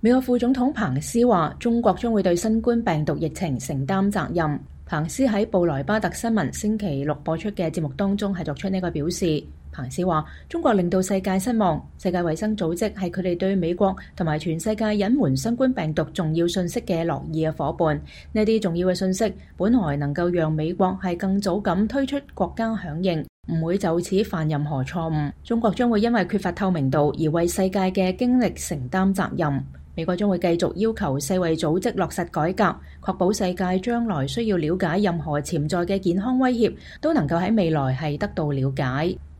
美國副總統彭斯話：中國將會對新冠病毒疫情承擔責任。彭斯喺布萊巴特新聞星期六播出嘅節目當中係作出呢個表示。彭斯話：中國令到世界失望，世界衛生組織係佢哋對美國同埋全世界隱瞞新冠病毒重要信息嘅樂意嘅夥伴。呢啲重要嘅信息本來能夠讓美國係更早咁推出國家響應，唔會就此犯任何錯誤。中國將會因為缺乏透明度而為世界嘅經歷承擔責任。美國將會繼續要求世衛組織落實改革，確保世界將來需要了解任何潛在嘅健康威脅，都能夠喺未來係得到了解。